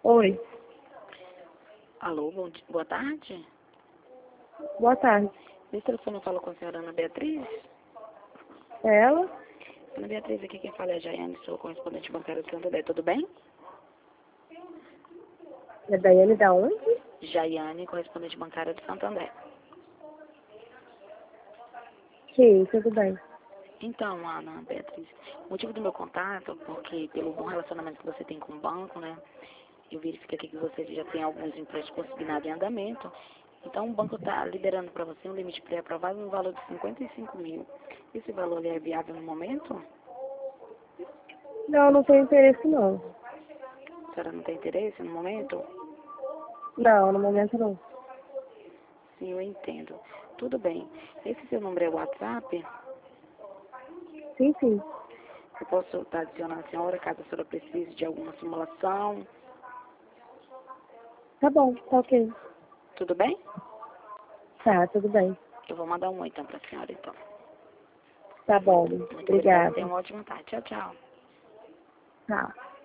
Oi, Alô, boa tarde. boa tarde. Esse telefone eu falo com a senhora Ana Beatriz. É ela? Ana Beatriz, aqui quem fala é a Jaiane, sou correspondente bancária do Santander, tudo bem? É Daiane da onde? Jaiane, correspondente bancária do Santander. Sim, tudo bem. Então, Ana Beatriz, o motivo do meu contato, porque pelo bom relacionamento que você tem com o banco, né? Eu verifiquei aqui que você já tem alguns empréstimos consignados em andamento. Então, o banco está liberando para você um limite pré-aprovado no valor de 55 mil. Esse valor é viável no momento? Não, não tenho interesse não. A senhora não tem interesse no momento? Não, no momento não. Sim, eu entendo. Tudo bem. Esse seu número é WhatsApp? Sim, sim. Eu posso estar adicionando a senhora caso a senhora precise de alguma simulação? Tá bom, tá ok. Tudo bem? Tá, tudo bem. Eu vou mandar um oi então para a senhora, então. Tá bom. Muito obrigada. Tenha Obrigada. uma ótima tarde. Tchau, tchau. Tá.